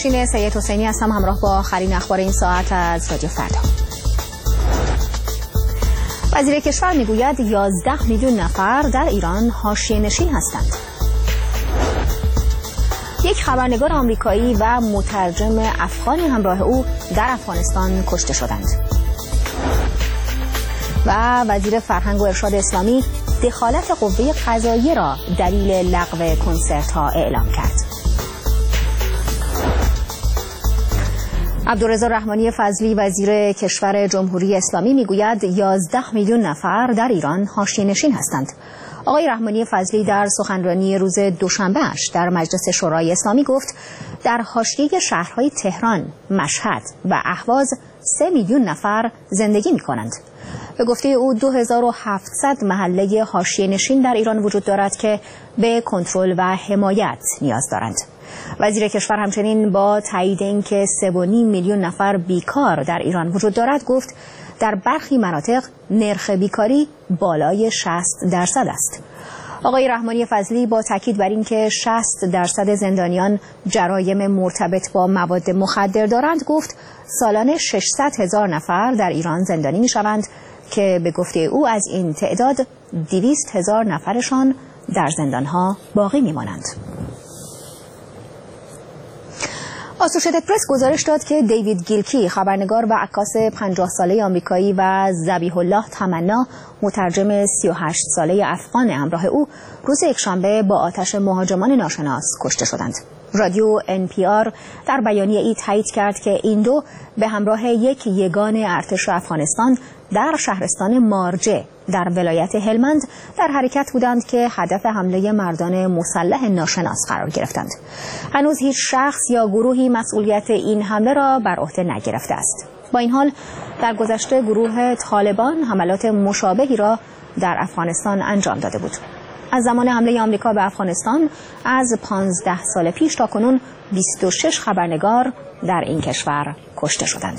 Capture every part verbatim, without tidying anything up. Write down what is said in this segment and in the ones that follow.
نوشین سید حسینی هستم، همراه با آخرین اخبار این ساعت از رادیو فردا. وزیر کشور میگوید یازده میلیون نفر در ایران حاشیه نشین هستند. یک خبرنگار آمریکایی و مترجم افغان همراه او در افغانستان کشته شدند. و وزیر فرهنگ و ارشاد اسلامی دخالت قوه قضاییه را دلیل لغو کنسرت‌ها اعلام کرد. عبدالرضا رحمانی فضلی وزیر کشور جمهوری اسلامی میگوید یازده میلیون نفر در ایران حاشیه نشین هستند. آقای رحمانی فضلی در سخنرانی روز دوشنبه‌اش در مجلس شورای اسلامی گفت در حاشیه شهرهای تهران، مشهد و اهواز سه میلیون نفر زندگی می‌کنند. به گفته او دو هزار و هفتصد محله حاشیه نشین در ایران وجود دارد که به کنترل و حمایت نیاز دارند. وزیر کشور همچنین با تایید اینکه سه و نیم میلیون نفر بیکار در ایران وجود دارد گفت در برخی مناطق نرخ بیکاری بالای شصت درصد است. آقای رحمانی فضلی با تاکید بر اینکه شصت درصد زندانیان جرایم مرتبط با مواد مخدر دارند گفت سالانه ششصد هزار نفر در ایران زندانی می‌شوند که به گفته او از این تعداد دویست هزار نفرشان در زندان‌ها باقی می‌مانند. آسوشیتد پرس گزارش داد که دیوید گیلکی خبرنگار و عکاس پنجاه ساله آمریکایی و ذبیح الله تمنا مترجم سی و هشت ساله افغان همراه او روز یکشنبه با آتش مهاجمان ناشناس کشته شدند. رادیو ان پی آر در بیانیه ای تایید کرد که این دو به همراه یک یگان ارتش افغانستان در شهرستان مارجه در ولایت هلمند در حرکت بودند که هدف حمله مردان مسلح ناشناس قرار گرفتند. هنوز هیچ شخص یا گروهی مسئولیت این حمله را بر عهده نگرفته است. با این حال در گذشته گروه طالبان حملات مشابهی را در افغانستان انجام داده بود. از زمان حمله آمریکا به افغانستان از پانزده سال پیش تا کنون بیست و شش خبرنگار در این کشور کشته شدند.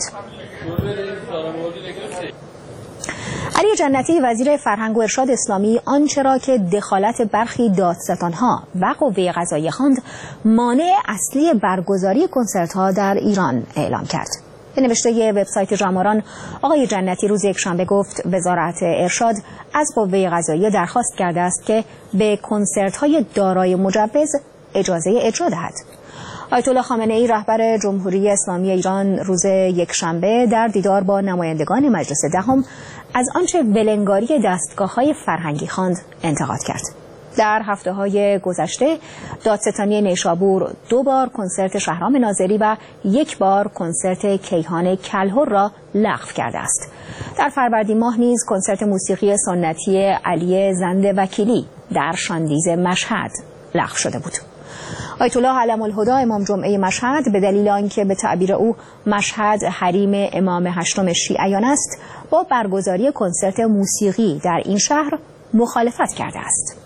علی جنتی وزیر فرهنگ و ارشاد اسلامی آنچه را که دخالت برخی دادستان‌ها و قوه قضاییه خواند مانع اصلی برگزاری کنسرت‌ها در ایران اعلام کرد. به نوشته وبسایت جماران آقای جنتی روز یکشنبه گفت وزارت ارشاد از قوه قضاییه درخواست کرده است که به کنسرت‌های دارای مجوز اجازه اجرا دهد. آیت الله خامنه ای رهبر جمهوری اسلامی ایران روز یکشنبه در دیدار با نمایندگان مجلس دهم از آنچه ولنگاری دستگاه‌های فرهنگی خواند انتقاد کرد. در هفته‌های گذشته دادستانی نیشابور دو بار کنسرت شهرام ناظری و یک بار کنسرت کیهان کلهر را لغو کرده است. در فروردین ماه نیز کنسرت موسیقی سنتی علی زنده وکیلی در شاندیز مشهد لغو شده بود. آیت الله علم الهدی امام جمعه مشهد به دلیل آنکه به تعبیر او مشهد حریم امام هشتم شیعیان است با برگزاری کنسرت موسیقی در این شهر مخالفت کرده است.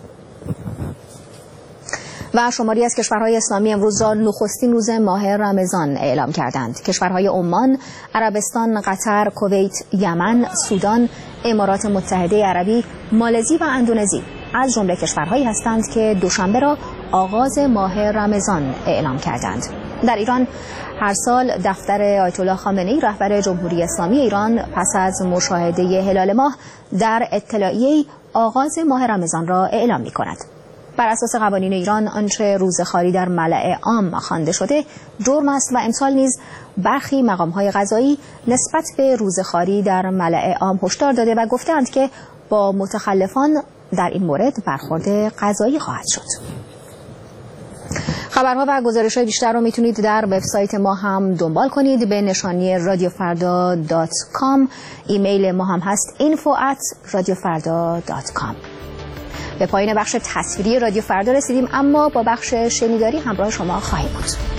و شماری از کشورهای اسلامی امروز را نخستین روز ماه رمضان اعلام کردند. کشورهای عمان، عربستان، قطر، کویت، یمن، سودان، امارات متحده عربی، مالزی و اندونزی از جمله کشورهایی هستند که دوشنبه را آغاز ماه رمضان اعلام کردند. در ایران هر سال دفتر آیت الله خامنه ای رهبر جمهوری اسلامی ایران پس از مشاهده هلال ماه در اطلاعیه‌ای آغاز ماه رمضان را اعلام می‌کند. بر اساس قوانین ایران آنچه روزخواری در ملأ عام خوانده شده جرم است و امسال نیز برخی مقام‌های قضایی نسبت به روزخواری در ملأ عام هشدار داده و گفتند که با متخلفان در این مورد برخورد قضایی خواهد شد. خبرها و گزارش‌های بیشتر رو میتونید در وبسایت ما هم دنبال کنید به نشانی رادیو فردا دات کام. ایمیل ما هم هست اینفو ات رادیو فردا دات کام. به پایان بخش تصویری رادیو فردا رسیدیم، اما با بخش شنیداری همراه شما خواهیم بود.